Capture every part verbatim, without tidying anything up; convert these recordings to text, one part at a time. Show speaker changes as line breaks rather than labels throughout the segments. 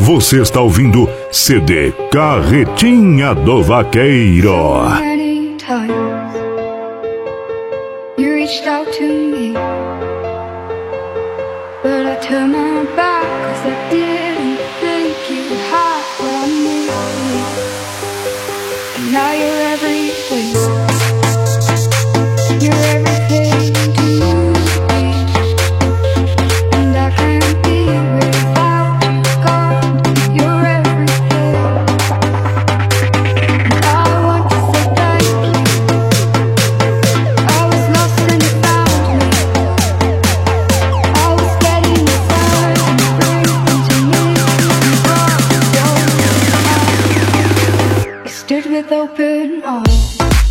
Você está ouvindo C D Carretinha do Vaqueiro.
You reached out to me, but I turned my back 'cause I didn't think you had what I needed. And now you're everything. You're everything to me, and I can't be without you. God, you're everything. And I want to say thank you. I was lost and you found me. I was getting inside and breathing to me. You stood with open arms.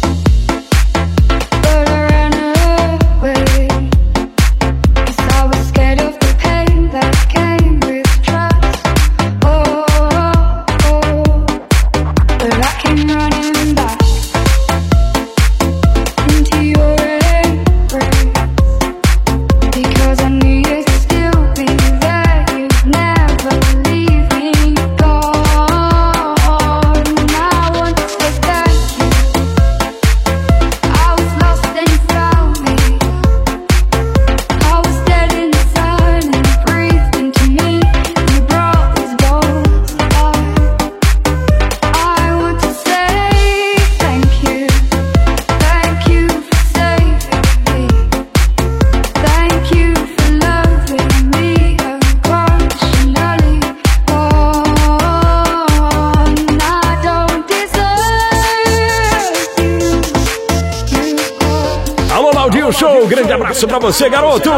Show, grande abraço pra você, garoto.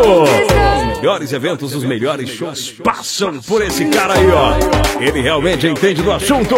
Os melhores eventos, os melhores shows passam por esse cara aí, ó. Ele realmente entende do assunto.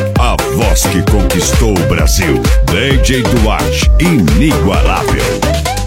Que conquistou o Brasil, D J Duarte, inigualável.